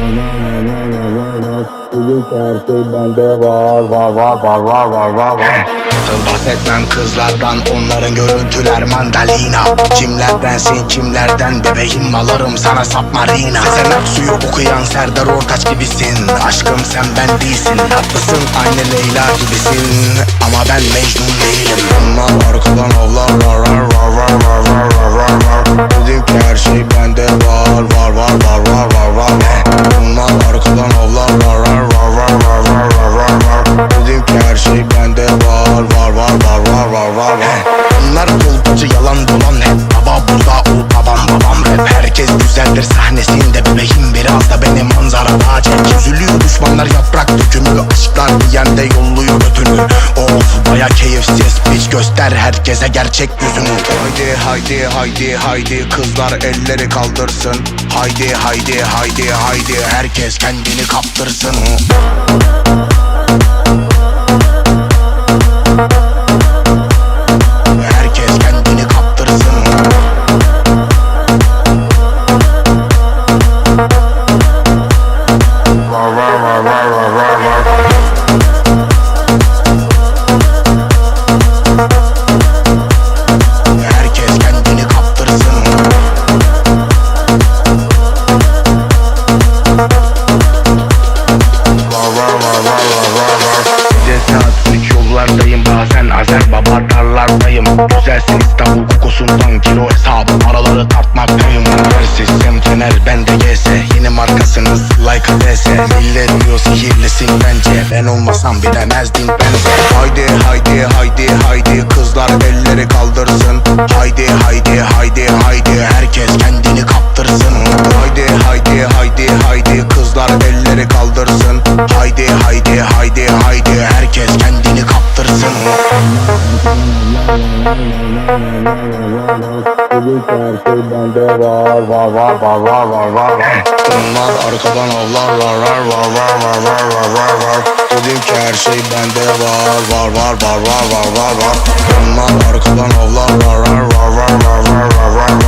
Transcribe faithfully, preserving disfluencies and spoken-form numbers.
Bugün her şey bende var var var var var var var var. Bahsetmem kızlardan, onların görüntüler mandalina. Kimlerdensin kimlerden bebeğim, alırım sana submarina. Sen Aksu'yu okuyan Serdar Ortaç gibisin. Aşkım sen ben değilsin, haklısın aynı Leyla gibisin. Ama ben Mecnun değilim. Bunlar arkadan avlar var var var var var var var var. Dedim ki her şey bende var var var var var var var. Bunlar arkadan avlar var var var var var var var var. Dedim ki her şey bende var var var var var var var var. Bunlar kolpacı yalan dolan hep. Baba burada o babam babam rap. Herkes güzeldir sahnesinde bebeğim, biraz da benim manzarada çek. Üzülüyor düşmanlar yaprak dökümü, aşklar diyen de yolluyor götünü. Of baya keyifsiz piç, göster herkese gerçek yüzünü. Haydi haydi haydi haydi kızlar elleri kaldırsın. Haydi haydi haydi haydi herkes kendini kaptırsın. Herkes kendini kaptırsın. Var var var var var var var. Herkes kendini kaptırsın. Var var var var var var var. Gece saat üç yollardayım, bazen Azer Baba darlardayım. Güzelsin İstanbul kokusundan kilo hesabı, paraları tartmaktayım. Versizim Fener bende G S, yeni markasınız like A D S. Millet diyor sihirlisin bence, ben olmasam bilemezdin bence. Haydi haydi haydi haydi kızlar elleri kaldırsın. Haydi haydi haydi haydi herkes kendini kaptırsın. Haydi haydi haydi haydi kızlar elleri kaldırsın. Haydi haydi haydi haydi herkes kendini kaptırsın. Bugün her şey bende var var var var var var var var. Bunlar arkadan avlar var var var var var var var var var. Dedim ki her şey bende var var var var var var var var. Bunlar arkadan avlar var var var var var var var var.